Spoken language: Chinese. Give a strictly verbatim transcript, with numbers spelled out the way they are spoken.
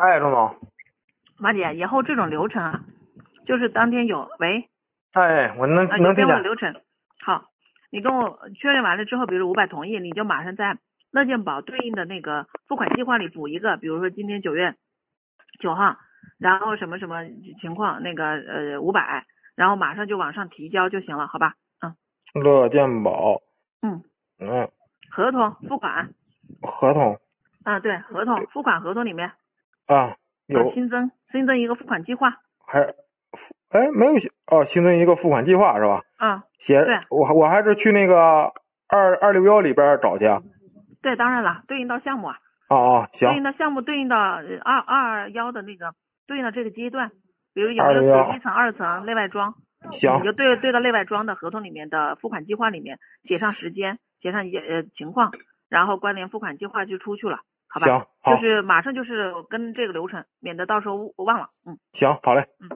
哎，钟总。 马姐，以后这种流程啊，就是当天有喂， 哎，我能、 呃、 能听见。 有变化的流程。好，你跟我确认完了之后，比如五百同意，你就马上在乐健保对应的那个付款计划里补一个，比如说今天九月九号，然后什么什么情况，那个呃五百，然后马上就往上提交就行了，好吧？嗯。 乐健保。 嗯。 嗯。 合同付款。 合同。 啊，对，合同付款合同里面啊有、 啊、新增新增一个付款计划。 还哎没有写哦，新增一个付款计划是吧？ 嗯。 写对。 我我还是去那个二二六幺里边找去啊。 对，当然了，对应到项目啊。 哦哦，行。 对应的项目对应到二二幺的那个对应的这个阶段，比如有没有二六幺写一层、二层内外装， 行。 你就对对到内外装的合同里面的付款计划里面写上时间，写上一呃情况，然后关联付款计划就出去了，好吧？ 行好。 就是马上就是跟这个流程，免得到时候忘了。嗯。 行，好嘞。 嗯。